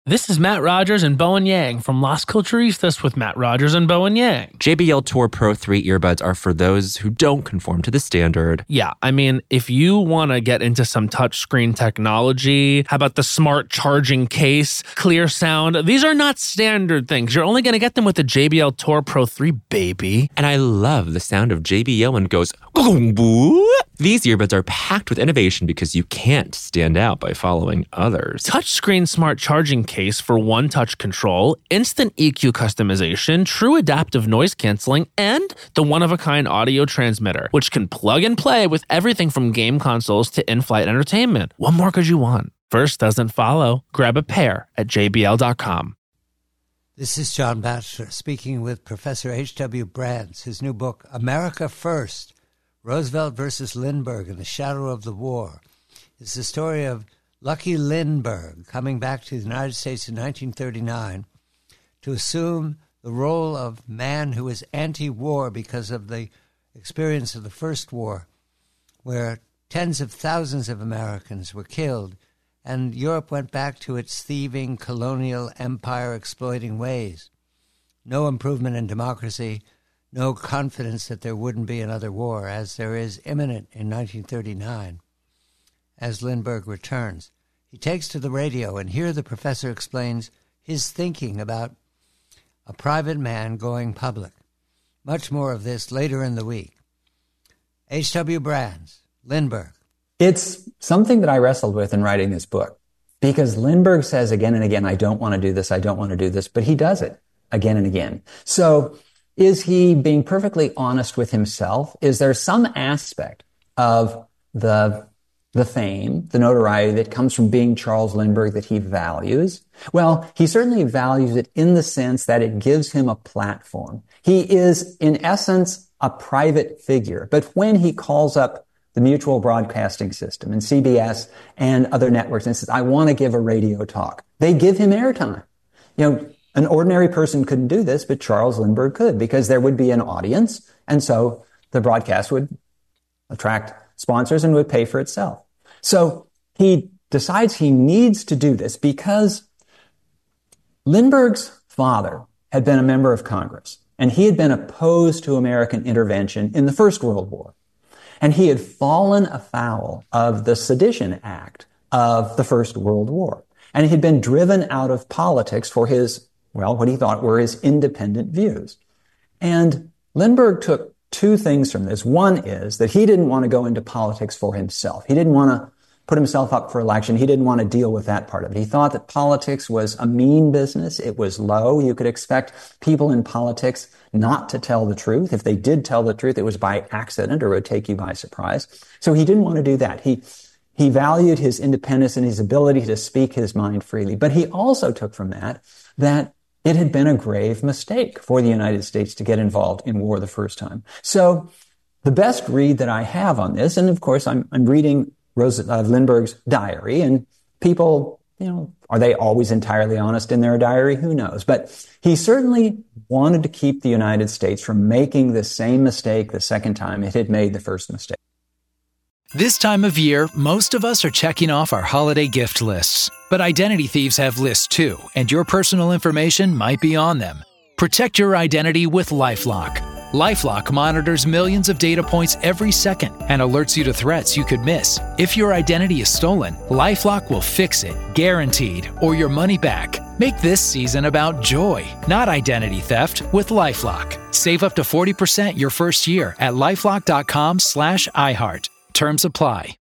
This is Matt Rogers and Bowen Yang from Las Culturistas with Matt Rogers and Bowen Yang. JBL Tour Pro 3 earbuds are for those who don't conform to the standard. Yeah, I mean, if you want to get into some touchscreen technology, how about the smart charging case, clear sound? These are not standard things. You're only going to get them with the JBL Tour Pro 3, baby. And I love the sound of JBL when it goes, "Gong-boo." These earbuds are packed with innovation because you can't stand out by following others. Touchscreen smart charging case for one-touch control, instant EQ customization, true adaptive noise canceling, and the one-of-a-kind audio transmitter, which can plug and play with everything from game consoles to in-flight entertainment. What more could you want? First doesn't follow. Grab a pair at jbl.com. This is John Batchelor speaking with Professor H.W. Brands. His new book, America First, Roosevelt versus Lindbergh in the Shadow of the War. It's the story of Lucky Lindbergh coming back to the United States in 1939 to assume the role of man who was anti-war because of the experience of the First War, where tens of thousands of Americans were killed, and Europe went back to its thieving, colonial, empire-exploiting ways. No improvement in democracy, no confidence that there wouldn't be another war, as there is imminent in 1939. As Lindbergh returns, he takes to the radio, and here the professor explains his thinking about a private man going public. Much more of this later in the week. H.W. Brands, Lindbergh. It's something that I wrestled with in writing this book, because Lindbergh says again and again, I don't want to do this, I don't want to do this, but he does it again and again. So is he being perfectly honest with himself? Is there some aspect of the fame, the notoriety that comes from being Charles Lindbergh that he values? Well, he certainly values it in the sense that it gives him a platform. He is, in essence, a private figure. But when he calls up the Mutual Broadcasting System and CBS and other networks and says, I want to give a radio talk, they give him airtime. An ordinary person couldn't do this, but Charles Lindbergh could, because there would be an audience, and so the broadcast would attract sponsors and would pay for itself. So he decides he needs to do this because Lindbergh's father had been a member of Congress, and he had been opposed to American intervention in the First World War. And he had fallen afoul of the Sedition Act of the First World War. And he had been driven out of politics for his, what he thought were his independent views. And Lindbergh took two things from this. One is that he didn't want to go into politics for himself. He didn't want to put himself up for election. He didn't want to deal with that part of it. He thought that politics was a mean business. It was low. You could expect people in politics not to tell the truth. If they did tell the truth, it was by accident or it would take you by surprise. So he didn't want to do that. He valued his independence and his ability to speak his mind freely. But he also took from that it had been a grave mistake for the United States to get involved in war the first time. So the best read that I have on this, and of course I'm reading Lindbergh's diary, and people, are they always entirely honest in their diary? Who knows? But he certainly wanted to keep the United States from making the same mistake the second time it had made the first mistake. This time of year, most of us are checking off our holiday gift lists. But identity thieves have lists too, and your personal information might be on them. Protect your identity with LifeLock. LifeLock monitors millions of data points every second and alerts you to threats you could miss. If your identity is stolen, LifeLock will fix it, guaranteed, or your money back. Make this season about joy, not identity theft, with LifeLock. Save up to 40% your first year at LifeLock.com/iHeart. Terms apply.